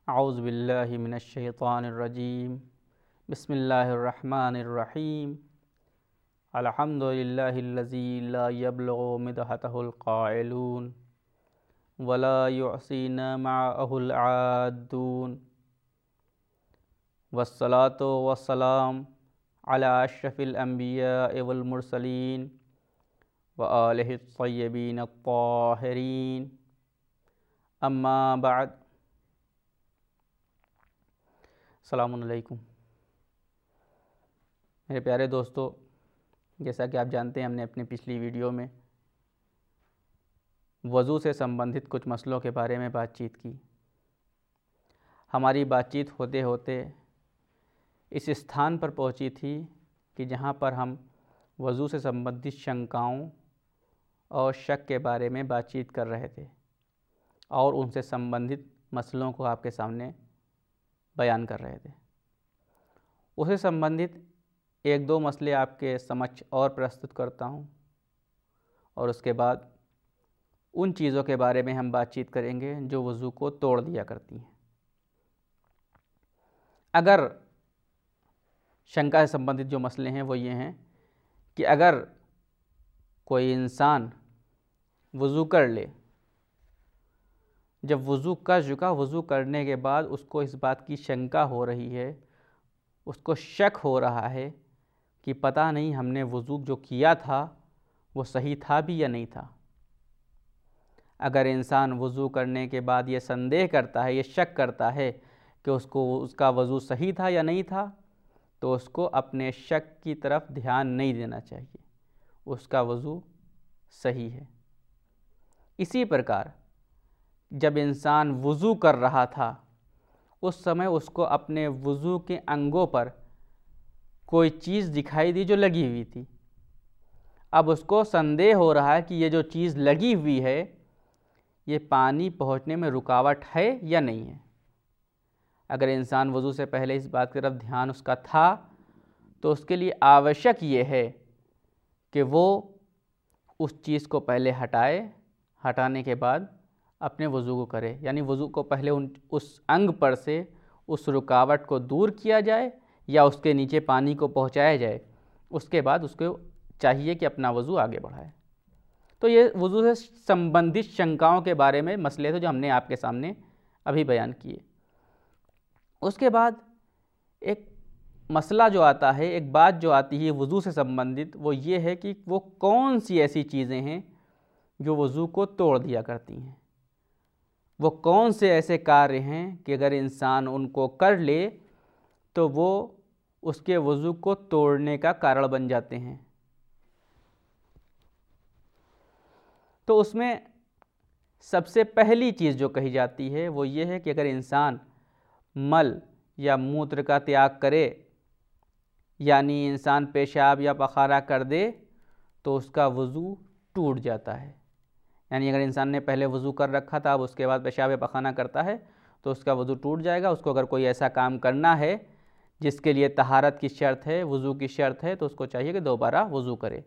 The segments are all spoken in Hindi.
औज़ु बिल्लाहि मिनश्शैतानिर्रजीम। बिस्मिल्लाहिर्रहमानिर्रहीम। अल्हम्दुलिल्लाहिल्लज़ी ला यब्लुगु मिदहतहुल क़ाइलून वला युहसीना मअहुल आद्दून। वस्सलातु वस्सलाम अला अशरफिल अंबियाइ वल मुरसलीन व आलिहि त्तय्यबीन अत्ताहिरीन। अम्मा बाद। अस्सलामु अलैकुम। मेरे प्यारे दोस्तों, जैसा कि आप जानते हैं, हमने अपनी पिछली वीडियो में वज़ू से संबंधित कुछ मसलों के बारे में बातचीत की। हमारी बातचीत होते होते इस स्थान पर पहुंची थी कि जहां पर हम वज़ू से संबंधित शंकाओं और शक के बारे में बातचीत कर रहे थे और उनसे संबंधित मसलों को आपके सामने बयान कर रहे थे। उससे संबंधित एक दो मसले आपके समक्ष और प्रस्तुत करता हूं और उसके बाद उन चीज़ों के बारे में हम बातचीत करेंगे जो वज़ू को तोड़ दिया करती हैं। अगर शंका से संबंधित जो मसले हैं वो ये हैं कि अगर कोई इंसान वज़ू कर ले, जब वज़ू कर चुका, वज़ू करने के बाद उसको इस बात की शंका हो रही है, उसको शक हो रहा है कि पता नहीं हमने वज़ू जो किया था वो सही था भी या नहीं था। अगर इंसान वज़ू करने के बाद ये संदेह करता है, ये शक करता है कि उसका वज़ू सही था या नहीं था, तो उसको अपने शक की तरफ ध्यान नहीं देना चाहिए, उसका वज़ू सही है। इसी प्रकार जब इंसान वज़ू कर रहा था उस समय उसको अपने वज़ू के अंगों पर कोई चीज़ दिखाई दी जो लगी हुई थी। अब उसको संदेह हो रहा है कि ये जो चीज़ लगी हुई है ये पानी पहुंचने में रुकावट है या नहीं है। अगर इंसान वज़ू से पहले इस बात की तरफ ध्यान उसका था तो उसके लिए आवश्यक ये है कि वो उस चीज़ को पहले हटाए, हटाने के बाद अपने वज़ू को करे। यानी वज़ू को पहले उस अंग पर से उस रुकावट को दूर किया जाए या उसके नीचे पानी को पहुंचाया जाए, उसके बाद उसको चाहिए कि अपना वज़ू आगे बढ़ाए। तो ये वज़ू से संबंधित शंकाओं के बारे में मसले थे जो हमने आपके सामने अभी बयान किए। उसके बाद एक मसला जो आता है, एक बात जो आती है वज़ू से संबंधित, वो ये है कि वो कौन सी ऐसी चीज़ें हैं जो वज़ू को तोड़ दिया करती हैं। वो कौन से ऐसे कार्य हैं कि अगर इंसान उनको कर ले तो वो उसके वज़ू को तोड़ने का कारण बन जाते हैं। तो उसमें सबसे पहली चीज़ जो कही जाती है वो ये है कि अगर इंसान मल या मूत्र का त्याग करे, यानी इंसान पेशाब या पखारा कर दे, तो उसका वज़ू टूट जाता है। यानी अगर इंसान ने पहले वज़ू कर रखा था, अब उसके बाद पेशाब या पखाना करता है तो उसका वज़ू टूट जाएगा। उसको अगर कोई ऐसा काम करना है जिसके लिए तहारत की शर्त है, वज़ू की शर्त है, तो उसको चाहिए कि दोबारा वज़ू करे।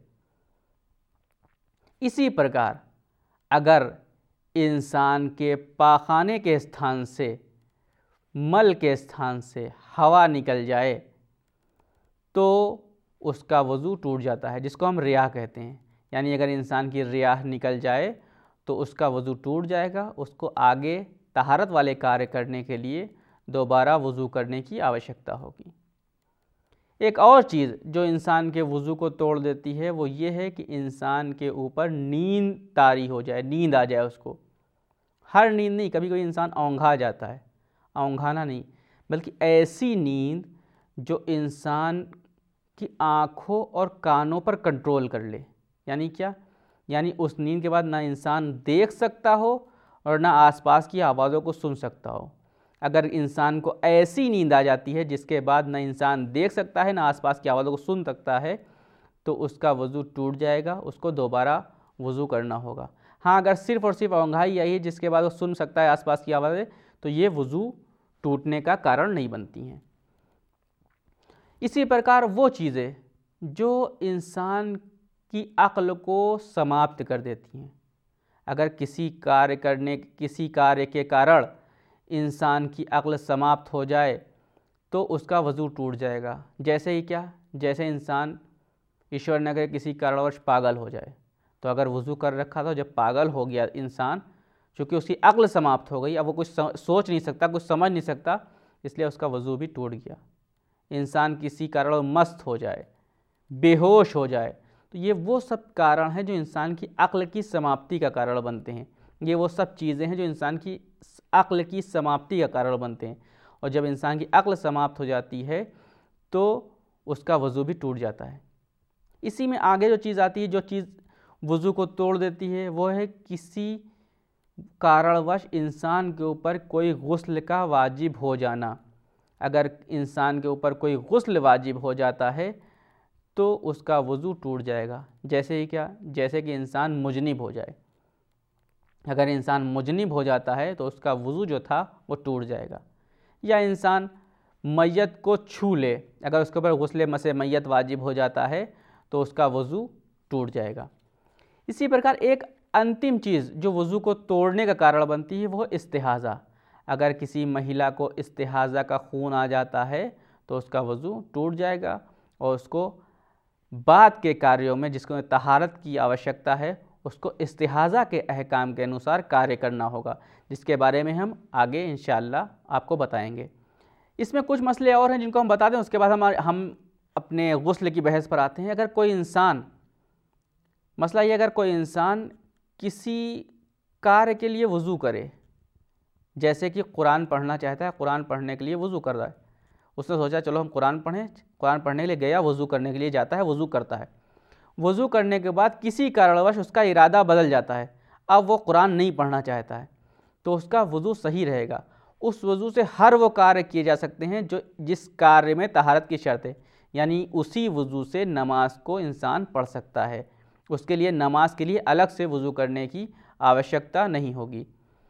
इसी प्रकार अगर इंसान के पाखाने के स्थान से, मल के स्थान से हवा निकल जाए तो उसका वज़ू टूट जाता है, जिसको हम रियाह कहते हैं। यानी अगर इंसान की रियाह निकल जाए तो उसका वज़ू टूट जाएगा। उसको आगे तहारत वाले कार्य करने के लिए दोबारा वज़ू करने की आवश्यकता होगी। एक और चीज़ जो इंसान के वज़ू को तोड़ देती है वो ये है कि इंसान के ऊपर नींद तारी हो जाए, नींद आ जाए उसको। हर नींद नहीं, कभी कभी इंसान औंघा जाता है, औंघाना नहीं, बल्कि ऐसी नींद जो इंसान की आँखों और कानों पर कंट्रोल कर ले। यानी क्या? यानी उस नींद के बाद ना इंसान देख सकता हो और ना आसपास की आवाज़ों को सुन सकता हो। अगर इंसान को ऐसी नींद आ जाती है जिसके बाद ना इंसान देख सकता है ना आसपास की आवाज़ों को सुन सकता है, तो उसका वज़ू टूट जाएगा, उसको दोबारा वज़ू करना होगा। हाँ, अगर सिर्फ़ और सिर्फ औंघाई आई है जिसके बाद वो सुन सकता है आसपास की आवाज़ें, तो ये वज़ू टूटने का कारण नहीं बनती हैं। इसी प्रकार वो चीज़ें जो इंसान की अक्ल को समाप्त कर देती हैं। अगर किसी कार्य के कारण इंसान की अक्ल समाप्त हो जाए तो उसका वज़ू टूट जाएगा। जैसे ही क्या, जैसे इंसान ईश्वर न करे किसी कारणवश पागल हो जाए, तो अगर वज़ू कर रखा था, जब पागल हो गया इंसान, चूँकि उसकी अक्ल समाप्त हो गई, अब वो कुछ सोच नहीं सकता, कुछ समझ नहीं सकता, इसलिए उसका वज़ू भी टूट गया। इंसान किसी कारण मस्त हो जाए, बेहोश हो जाए, तो ये वो सब कारण हैं जो इंसान की अक्ल की समाप्ति का कारण बनते हैं। ये वो सब चीज़ें हैं जो इंसान की अक्ल की समाप्ति का कारण बनते हैं। और जब इंसान की अक्ल समाप्त हो जाती है तो उसका वज़ू भी टूट जाता है। इसी में आगे जो चीज़ आती है, जो चीज़ वज़ू को तोड़ देती है, वो है किसी कारणवश इंसान के ऊपर कोई गुस्ल का वाजिब हो जाना। अगर इंसान के ऊपर कोई गुस्ल वाजिब हो जाता है तो उसका वज़ू टूट जाएगा। जैसे ही क्या, जैसे कि इंसान मुजनिब हो जाए। अगर इंसान मुजनिब हो जाता है तो उसका वज़ू जो था वो टूट जाएगा। या इंसान मैयत को छू ले, अगर उसके ऊपर गुस्ल मसे मैयत वाजिब हो जाता है तो उसका वज़ू टूट जाएगा। इसी प्रकार एक अंतिम चीज़ जो वज़ू को तोड़ने का कारण बनती है वो है इस्तिहाज़ा। अगर किसी महिला को इस्तिहाज़ा का खून आ जाता है तो उसका वज़ू टूट जाएगा और उसको बाद के कार्यों में जिसको तहारत की आवश्यकता है उसको इस्तिहाज़ा के अहकाम के अनुसार कार्य करना होगा, जिसके बारे में हम आगे इंशाअल्लाह आपको बताएंगे। इसमें कुछ मसले और हैं जिनको हम बता दें, उसके बाद हम अपने गुस्ल की बहस पर आते हैं। अगर कोई इंसान, मसला ये, अगर कोई इंसान किसी कार्य के लिए वज़ू करे, जैसे कि कुरान पढ़ना चाहता है, कुरान पढ़ने के लिए वज़ू कर रहा है, उसने सोचा चलो हम कुरान पढ़ें, कुरान पढ़ने के लिए गया, वज़ू करने के लिए जाता है, वज़ू करता है। वज़ू करने के बाद किसी कारणवश उसका इरादा बदल जाता है, अब वो कुरान नहीं पढ़ना चाहता है, तो उसका वज़ू सही रहेगा। उस वज़ू से हर वो कार्य किए जा सकते हैं जो जिस कार्य में तहारत की शर्त है, यानी उसी वज़ू से नमाज को इंसान पढ़ सकता है। उसके लिए नमाज के लिए अलग से वज़ू करने की आवश्यकता नहीं होगी।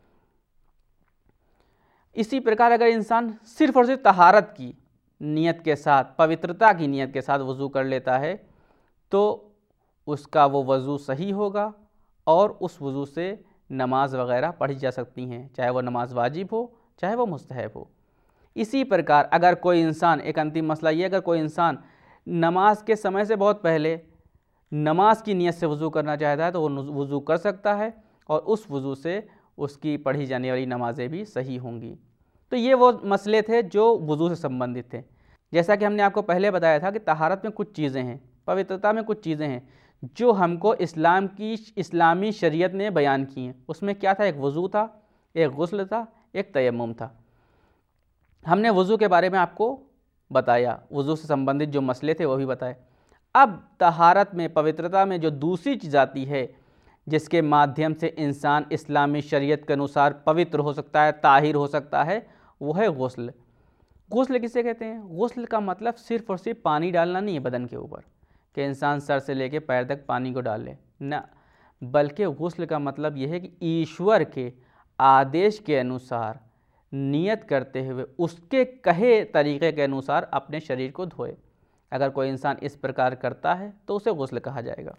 इसी प्रकार अगर इंसान सिर्फ़ और सिर्फ तहारत की नियत के साथ, पवित्रता की नियत के साथ वज़ू कर लेता है तो उसका वो वज़ू सही होगा और उस वज़ू से नमाज वग़ैरह पढ़ी जा सकती हैं, चाहे वो नमाज वाजिब हो चाहे वो मुस्तहब हो। इसी प्रकार अगर कोई इंसान, एक अंतिम मसला ये, अगर कोई इंसान नमाज के समय से बहुत पहले नमाज की नियत से वज़ू करना चाहता है तो वो वज़ू कर सकता है और उस वज़ू से उसकी पढ़ी जाने वाली नमाज़ें भी सही होंगी। तो ये वो मसले थे जो वज़ू से संबंधित थे। जैसा कि हमने आपको पहले बताया था कि तहारत में कुछ चीज़ें हैं, पवित्रता में कुछ चीज़ें हैं जो हमको इस्लामी शरीयत ने बयान की हैं। उसमें क्या था, एक वज़ू था, एक गुस्ल था, एक तयम्मुम था। हमने वज़ू के बारे में आपको बताया, वज़ू से संबंधित जो मसले थे वो भी बताए। अब तहारत में, पवित्रता में जो दूसरी चीज़ आती है जिसके माध्यम से इंसान इस्लामी शरीयत के अनुसार पवित्र हो सकता है, ताहिर हो सकता है, वो है गुस्ल। गुस्ल किसे कहते हैं? गुस्ल का मतलब सिर्फ़ और सिर्फ पानी डालना नहीं है बदन के ऊपर, कि इंसान सर से लेके पैर तक पानी को डाल ले ना, बल्कि गुस्ल का मतलब यह है कि ईश्वर के आदेश के अनुसार नियत करते हुए उसके कहे तरीक़े के अनुसार अपने शरीर को धोए। अगर कोई इंसान इस प्रकार करता है तो उसे गुस्ल कहा जाएगा।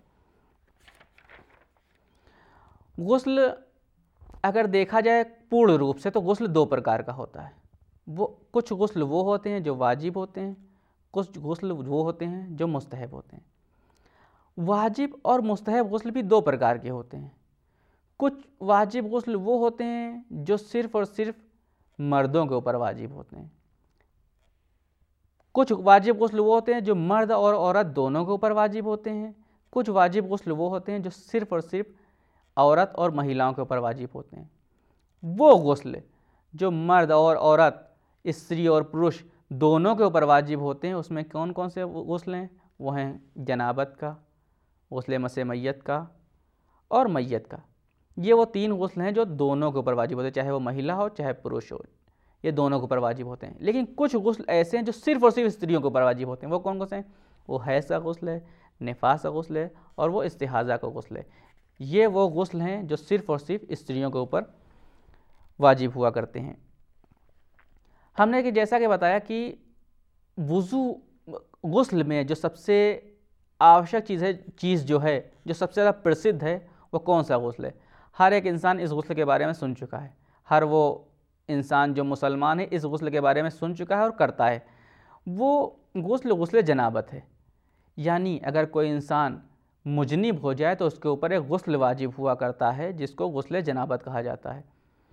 गुस्ल अगर देखा जाए पूर्ण रूप से तो गुस्ल दो प्रकार का होता है। वो कुछ गुस्ल वो होते हैं जो वाजिब होते हैं, कुछ गुस्ल वो होते हैं जो मुस्तहब होते हैं। वाजिब और मुस्तहब गुस्ल भी दो प्रकार के होते हैं। कुछ वाजिब गुस्ल वो होते हैं जो सिर्फ़ और सिर्फ मर्दों के ऊपर वाजिब होते हैं। कुछ वाजिब गुस्ल वो होते हैं जो मर्द और औरत दोनों के ऊपर वाजिब होते हैं। कुछ वाजिब गुस्ल वो होते हैं जो सिर्फ़ और सिर्फ औरत और महिलाओं के ऊपर वाजिब होते हैं। वो गुस्ल जो मर्द और औरत, स्त्री और पुरुष दोनों के ऊपर वाजिब होते हैं, उसमें कौन कौन से गुस्ल हैं? वो हैं जनाबत का, गुस्ल मसे मैयत का और मैयत का। ये वो तीन गुस्ल हैं जो दोनों के ऊपर वाजिब होते हैं, चाहे वो महिला हो चाहे पुरुष हो, ये दोनों के ऊपर वाजिब होते हैं। लेकिन कुछ गुस्ल ऐसे हैं जो सिर्फ़ और सिर्फ स्त्रियों के ऊपर वाजिब होते हैं। वो कौन कौन से हैं? वो हैज़ का गुस्ल है, निफास का गुस्ल है और वो इस्तिहाज़ा का गुस्ल है। ये वो गुस्ल हैं जो सिर्फ़ और सिर्फ स्त्रियों के ऊपर वाजिब हुआ करते हैं। हमने कि जैसा कि बताया कि वुज़ू गुस्ल में जो सबसे आवश्यक चीज़ जो है, जो सबसे ज़्यादा प्रसिद्ध है, वो कौन सा गुस्ल है? हर एक इंसान इस गुस्ल के बारे में सुन चुका है। हर वो इंसान जो मुसलमान है इस गुस्ल के बारे में सुन चुका है और करता है, वो गुस्ल जनाबत है। यानी अगर कोई इंसान मुजनिब हो जाए तो उसके ऊपर एक गुस्ल वाजिब हुआ करता है, जिसको गुस्ल जनाबत कहा जाता है।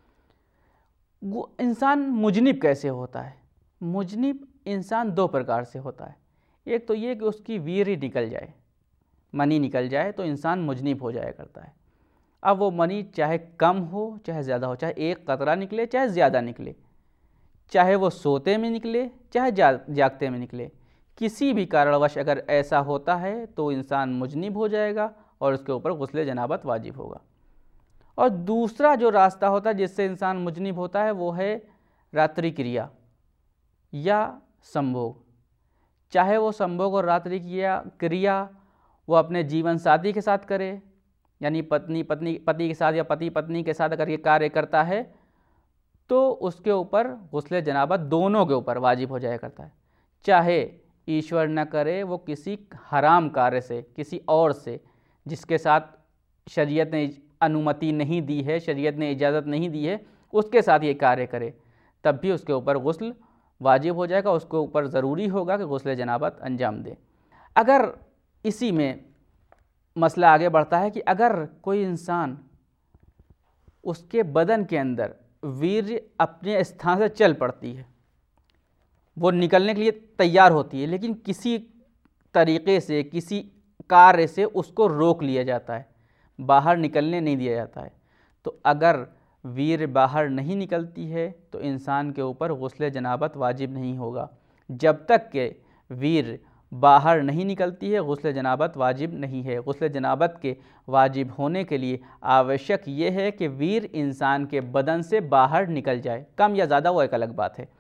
इंसान मुजनिब कैसे होता है? मुजनिब इंसान दो प्रकार से होता है। एक तो ये कि उसकी वीर्य निकल जाए, मनी निकल जाए तो इंसान मुजनिब हो जाया करता है। अब वो मनी चाहे कम हो चाहे ज़्यादा हो, चाहे एक कतरा निकले चाहे ज़्यादा निकले, चाहे वो सोते में निकले चाहे जागते में निकले, किसी भी कारणवश अगर ऐसा होता है तो इंसान मुजनिब हो जाएगा और उसके ऊपर गुस्ल जनाबत वाजिब होगा। और दूसरा जो रास्ता होता है जिससे इंसान मुजनिब होता है वो है रात्रि क्रिया या संभोग। चाहे वो संभोग और रात्रि क्रिया वो अपने जीवन साथी के साथ करे, यानी पति के साथ या पति पत्नी के साथ अगर ये कार्य करता है तो उसके ऊपर गुस्ल जनाबत दोनों के ऊपर वाजिब हो जाया करता है। चाहे ईश्वर न करे वो किसी हराम कार्य से, किसी और से जिसके साथ शरीयत ने अनुमति नहीं दी है, शरीयत ने इजाज़त नहीं दी है, उसके साथ ये कार्य करे, तब भी उसके ऊपर गुस्ल वाजिब हो जाएगा। उसके ऊपर ज़रूरी होगा कि गुस्ल जनाबत अंजाम दे। अगर इसी में मसला आगे बढ़ता है कि अगर कोई इंसान उसके बदन के अंदर वीर्य अपने स्थान से चल पड़ती है, वो निकलने के लिए तैयार होती है, लेकिन किसी तरीक़े से किसी कार्य से उसको रोक लिया जाता है, बाहर निकलने नहीं दिया जाता है, तो अगर वीर्य बाहर नहीं निकलती है तो इंसान के ऊपर गुस्ल जनाबत वाजिब नहीं होगा। जब तक के वीर्य बाहर नहीं निकलती है गुस्ल जनाबत वाजिब नहीं है। गुस्ल जनाबत के वाजिब होने के लिए आवश्यक ये है कि वीर्य इंसान के बदन से बाहर निकल जाए, कम या ज़्यादा वो एक अलग बात है।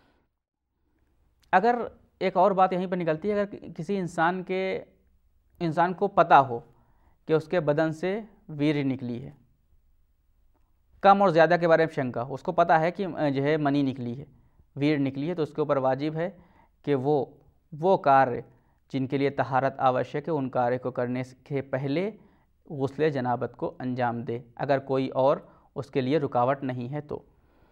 अगर एक और बात यहीं पर निकलती है, अगर किसी इंसान को पता हो कि उसके बदन से वीर्य निकली है, कम और ज़्यादा के बारे में शंका, उसको पता है कि जो है मनी निकली है, वीर्य निकली है, तो उसके ऊपर वाजिब है कि वो कार्य जिनके लिए तहारत आवश्यक है उन कार्य को करने के पहले गुस्ल जनाबत को अंजाम दे, अगर कोई और उसके लिए रुकावट नहीं है तो।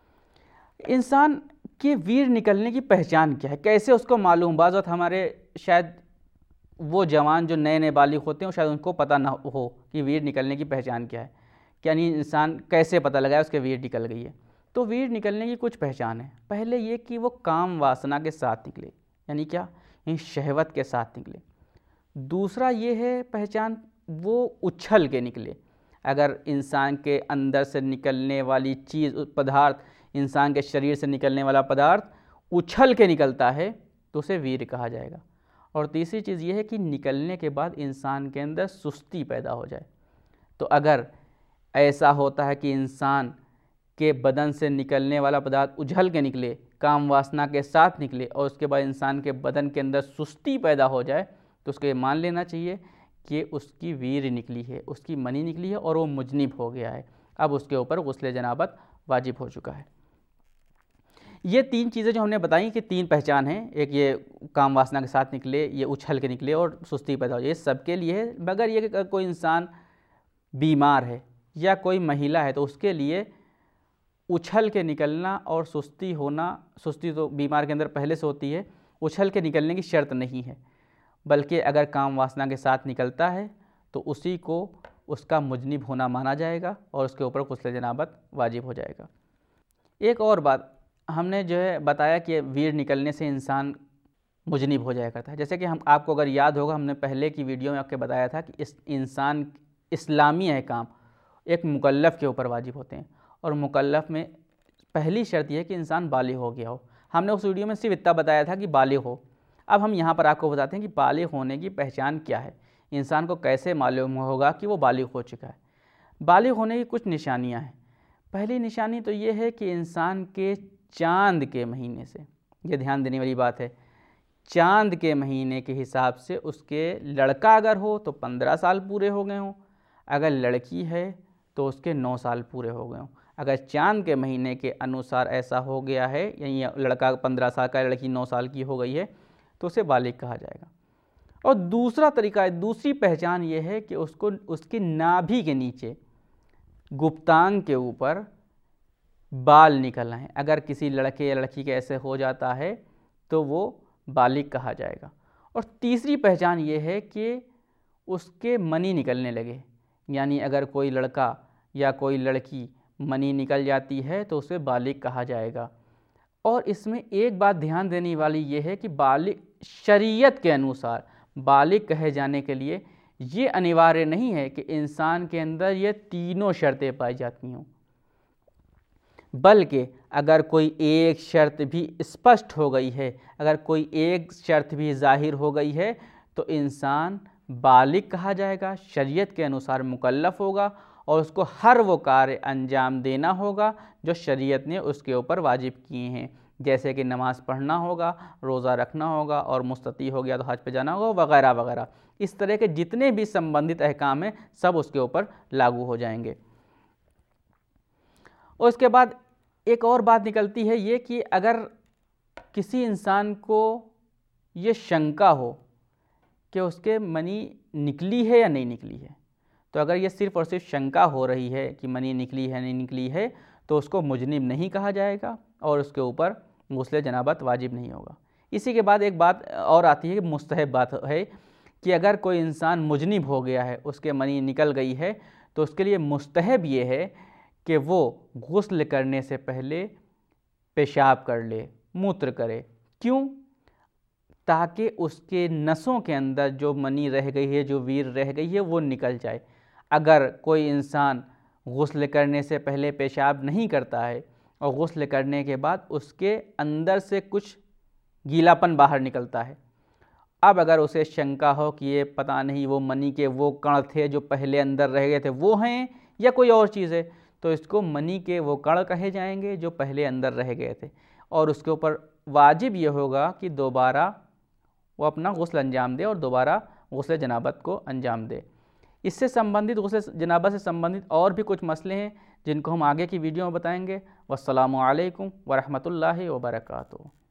इंसान के वीर्य निकलने की पहचान क्या है, कैसे उसको मालूम? बाज़ वक़्त हमारे शायद वो जवान जो नए बालिग होते हैं शायद उनको पता ना हो कि वीर्य निकलने की पहचान क्या है, यानी इंसान कैसे पता लगाए उसके वीर्य निकल गई है। तो वीर्य निकलने की कुछ पहचान है। पहले ये कि वो काम वासना के साथ निकले, यानी क्या, यानी शहवत के साथ निकले। दूसरा ये है पहचान, वो उछल के निकले। अगर इंसान के अंदर से निकलने वाली चीज़, पदार्थ, इंसान के शरीर से निकलने वाला पदार्थ उछल के निकलता है तो उसे वीर्य कहा जाएगा। और तीसरी चीज़ ये है कि निकलने के बाद इंसान के अंदर सुस्ती पैदा हो जाए। तो अगर ऐसा होता है कि इंसान के बदन से निकलने वाला पदार्थ उछल के निकले, काम वासना के साथ निकले, और उसके बाद इंसान के बदन के अंदर सुस्ती पैदा हो जाए, तो उसको ये मान लेना चाहिए कि उसकी वीर्य निकली है, उसकी मनी निकली है और वो मुजनिब हो गया है। अब उसके ऊपर गुस्ल जनाबत वाजिब हो चुका है। ये तीन चीज़ें जो हमने बताई कि तीन पहचान हैं, एक ये काम वासना के साथ निकले, ये उछल के निकले और सुस्ती पैदा हो जाए, ये सबके लिए है। मगर ये कि कोई इंसान बीमार है या कोई महिला है तो उसके लिए उछल के निकलना और सुस्ती होना, सुस्ती तो बीमार के अंदर पहले से होती है, उछल के निकलने की शर्त नहीं है, बल्कि अगर काम वासना के साथ निकलता है तो उसी को उसका मुजनिब होना माना जाएगा और उसके ऊपर गुस्ल जनाबत वाजिब हो जाएगा। एक और बात हमने जो है बताया कि वीर्य निकलने से इंसान मुजनिब हो जाया करता है। जैसे कि आपको अगर याद होगा, हमने पहले की वीडियो में आपको बताया था कि इस इंसान इस्लामी अहकाम एक मुकल्लफ़ के ऊपर वाजिब होते हैं, और मुकल्लफ़ में पहली शर्त यह है कि इंसान बालिग हो गया हो। हमने उस वीडियो में सिर्फ इतना बताया था कि बालिग हो। अब हम यहाँ पर आपको बताते हैं कि बालिग होने की पहचान क्या है, इंसान को कैसे मालूम होगा कि वो बालिग हो चुका है। बालिग होने की कुछ निशानियाँ हैं। पहली निशानी तो ये है कि इंसान के चाँद के महीने से, ये ध्यान देने वाली बात है, चाँद के महीने के हिसाब से उसके लड़का अगर हो तो 15 साल पूरे हो गए हों, अगर लड़की है तो उसके 9 साल पूरे हो गए हों। अगर चाँद के महीने के अनुसार ऐसा हो गया है, यानी लड़का 15 साल का, लड़की 9 साल की हो गई है, तो उसे बालिग कहा जाएगा। और दूसरा तरीका, दूसरी पहचान ये है कि उसको उसकी नाभि के नीचे गुप्तांग के ऊपर बाल निकल आए। अगर किसी लड़के या लड़की के ऐसे हो जाता है तो वो बालिग कहा जाएगा। और तीसरी पहचान ये है कि उसके मनी निकलने लगे, यानी अगर कोई लड़का या कोई लड़की मनी निकल जाती है तो उसे बालिग कहा जाएगा। और इसमें एक बात ध्यान देने वाली ये है कि बालिग शरीयत के अनुसार बालिग कहे जाने के लिए ये अनिवार्य नहीं है कि इंसान के अंदर ये तीनों शर्तें पाई जाती हों, बल्कि अगर कोई एक शर्त भी स्पष्ट हो गई है, अगर कोई एक शर्त भी ज़ाहिर हो गई है तो इंसान बालिग कहा जाएगा, शरीयत के अनुसार मुकल्लफ होगा और उसको हर वो कार्य अंजाम देना होगा जो शरीयत ने उसके ऊपर वाजिब किए हैं, जैसे कि नमाज़ पढ़ना होगा, रोज़ा रखना होगा और मुस्तती हो गया तो हज पे जाना होगा वगैरह वगैरह। इस तरह के जितने भी संबंधित अहकाम हैं सब उसके ऊपर लागू हो जाएंगे। और उसके बाद एक और बात निकलती है ये कि अगर किसी इंसान को ये शंका हो कि उसके मनी निकली है या नहीं निकली है, तो अगर ये सिर्फ़ और सिर्फ शंका हो रही है कि मनी निकली है नहीं निकली है तो उसको मुजनिब नहीं कहा जाएगा और उसके ऊपर गुस्ल जनाबत वाजिब नहीं होगा। इसी के बाद एक बात और आती है कि मुस्तहब बात है कि अगर कोई इंसान मुजनिब हो गया है, उसके मनी निकल गई है, तो उसके लिए मुस्तहब ये है कि वो गुस्ल करने से पहले पेशाब कर ले, मूत्र करे। क्यों? ताकि उसके नसों के अंदर जो मनी रह गई है, जो वीर रह गई है, वो निकल जाए। अगर कोई इंसान गुस्ल करने से पहले पेशाब नहीं करता है और गुस्ल करने के बाद उसके अंदर से कुछ गीलापन बाहर निकलता है, अब अगर उसे शंका हो कि ये पता नहीं वो मनी के वो कण थे जो पहले अंदर रह गए थे वो हैं या कोई और चीज़ है, तो इसको मनी के वो कण कहे जाएंगे जो पहले अंदर रह गए थे। और उसके ऊपर वाजिब ये होगा कि दोबारा वो अपना गुस्ल अंजाम दे और दोबारा गुस्ल जनाबत को अंजाम दे। इससे संबंधित गुस्ल जनाबत से संबंधित और भी कुछ मसले हैं जिनको हम आगे की वीडियो में बताएंगे। वस्सलामु अलैकुम वरहमतुल्लाहि वबरकातुहू।